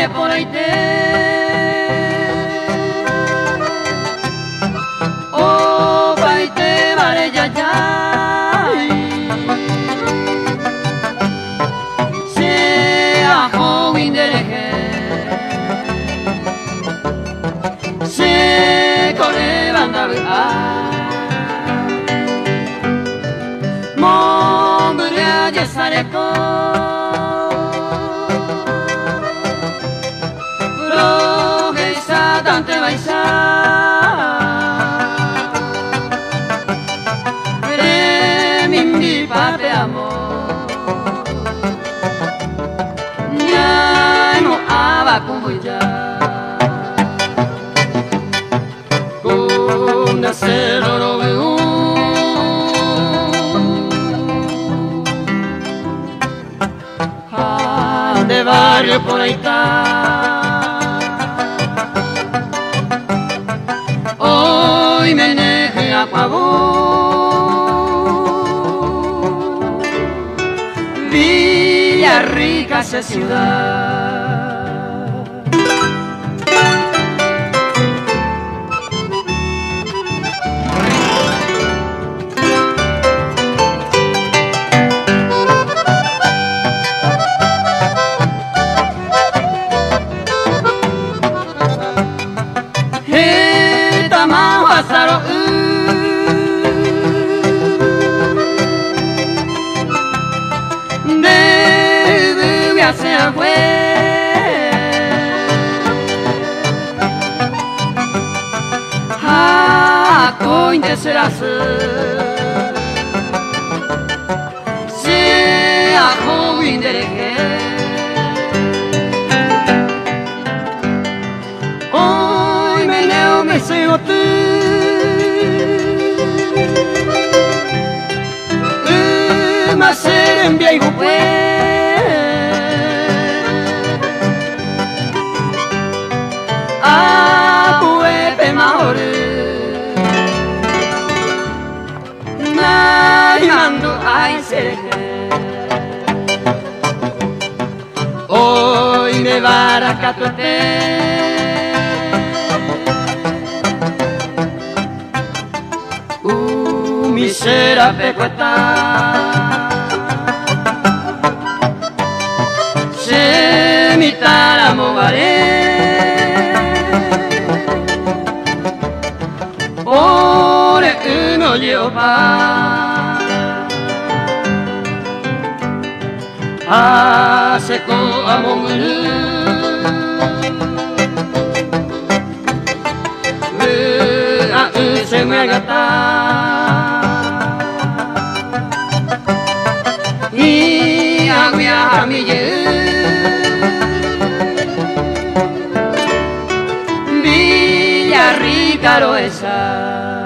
vale por ahí te oh pai te vale ya ya se a joven de leje se corre banda a mon buria ya sare ko tante baisa Vere mimbi pape amor Nyai mo aba kumbuja Con acero lo veo De barrio por ahí está Hoy me neje a Pavón Villarrica esa ciudad se fue a coin de serás se a joven de leje hoy me neo me se o tú mas ser en viejo pues Apuepe mahore Naimando ay serje Hoy me baracatote Misera pecueta Se mitara mogare Ore uno lleva Aseko amonguru A se me agata Y agua mi ye Villarrica esa